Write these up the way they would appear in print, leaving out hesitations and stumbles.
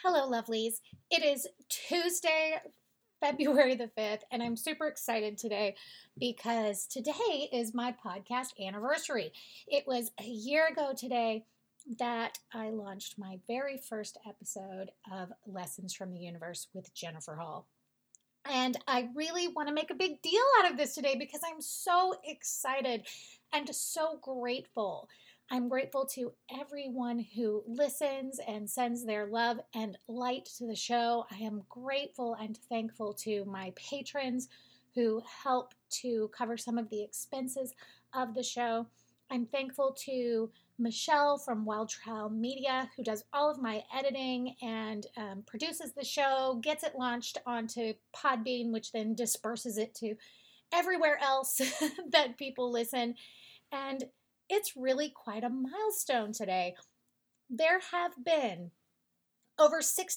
Hello, lovelies. It is Tuesday, February the 5th, and I'm super excited today because today is my podcast anniversary. It was a year ago today that I launched my very first episode of Lessons from the Universe with Jennifer Hall. And I really want to make a big deal out of this today because I'm so excited and so grateful. I'm grateful to everyone who listens and sends their love and light to the show. I am grateful and thankful to my patrons who help to cover some of the expenses of the show. I'm thankful to Michelle from Wild Trial Media, who does all of my editing and produces the show, gets it launched onto Podbean, which then disperses it to everywhere else that people listen. And it's really quite a milestone today. There have been over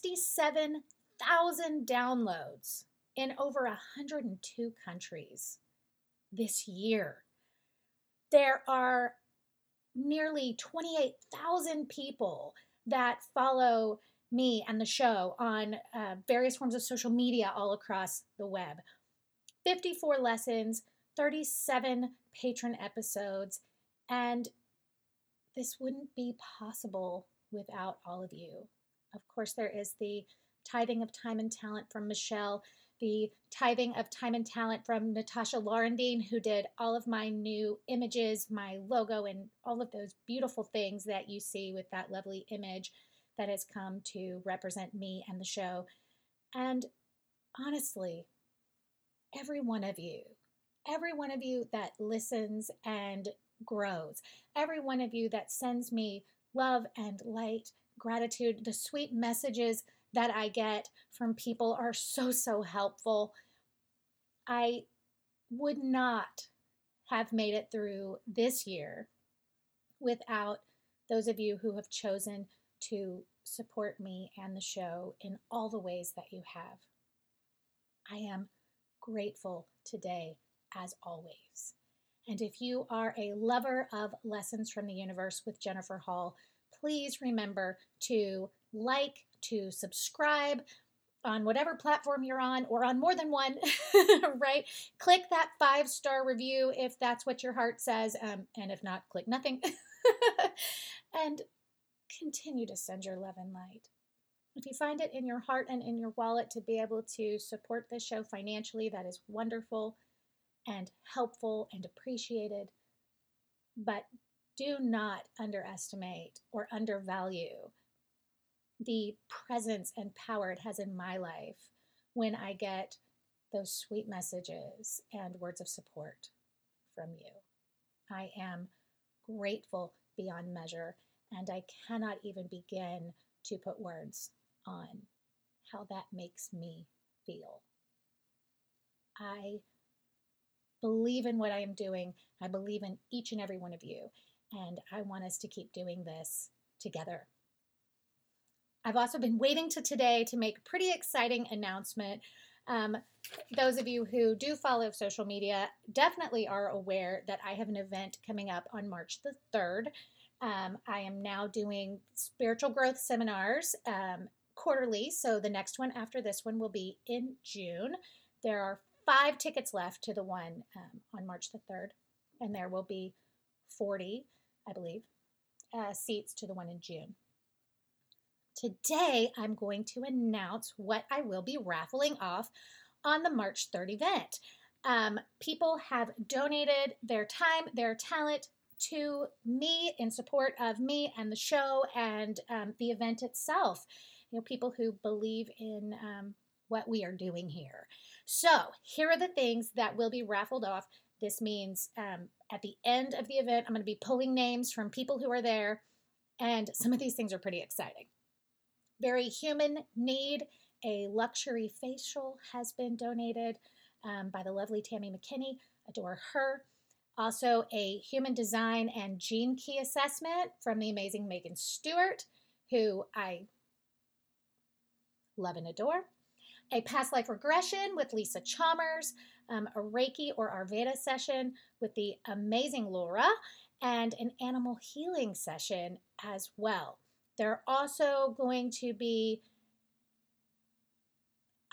67,000 downloads in over 102 countries this year. There are nearly 28,000 people that follow me and the show on various forms of social media all across the web. 54 lessons, 37 patron episodes, and this wouldn't be possible without all of you. Of course, there is the tithing of time and talent from Michelle, the tithing of time and talent from Natasha Laurendine, who did all of my new images, my logo, and all of those beautiful things that you see with that lovely image that has come to represent me and the show. And honestly, every one of you that listens and grows, every one of you that sends me love and light, gratitude, the sweet messages that I get from people are so helpful. I would not have made it through this year without those of you who have chosen to support me and the show in all the ways that you have. I am grateful today, as always. And if you are a lover of Lessons from the Universe with Jennifer Hall, please remember to like, to subscribe on whatever platform you're on, or on more than one, right? Click that 5-star review if that's what your heart says, and if not, click nothing. And continue to send your love and light. If you find it in your heart and in your wallet to be able to support this show financially, that is wonderful and helpful and appreciated. But do not underestimate or undervalue the presence and power it has in my life when I get those sweet messages and words of support from you. I am grateful beyond measure, and I cannot even begin to put words on how that makes me feel. I believe in what I am doing. I believe in each and every one of you, and I want us to keep doing this together. I've also been waiting to today to make a pretty exciting announcement. Those of you who do follow social media definitely are aware that I have an event coming up on March the 3rd. I am now doing spiritual growth seminars quarterly, so the next one after this one will be in June. There are 5 tickets left to the one on March the 3rd, and there will be 40, I believe, seats to the one in June. Today, I'm going to announce what I will be raffling off on the March 3rd event. People have donated their time, their talent to me in support of me and the show and the event itself. You know, people who believe in what we are doing here. So here are the things that will be raffled off. This means at the end of the event, I'm going to be pulling names from people who are there, and some of these things are pretty exciting. Very Human Need, a luxury facial, has been donated by the lovely Tammy McKinney. Adore her. Also, a human design and gene key assessment from the amazing Megan Stewart, who I love and adore. A past life regression with Lisa Chalmers, a Reiki or Ayurveda session with the amazing Laura, and an animal healing session as well. There are also going to be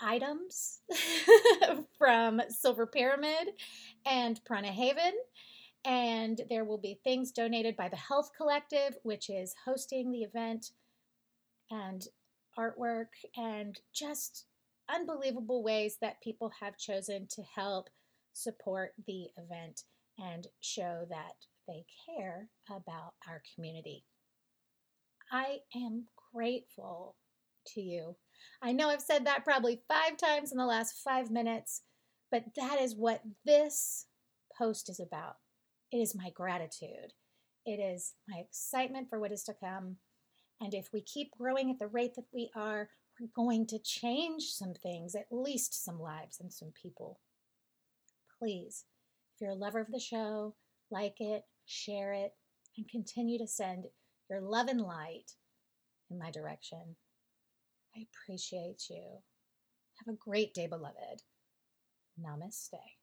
items from Silver Pyramid and Prana Haven. And there will be things donated by the Health Collective, which is hosting the event, and artwork, and just unbelievable ways that people have chosen to help support the event and show that they care about our community. I am grateful to you. I know I've said that probably 5 times in the last 5 minutes, but that is what this post is about. It is my gratitude. It is my excitement for what is to come. And if we keep growing at the rate that we are, we're going to change some things, at least some lives and some people. Please, if you're a lover of the show, like it, share it, and continue to send your love and light in my direction. I appreciate you. Have a great day, beloved. Namaste.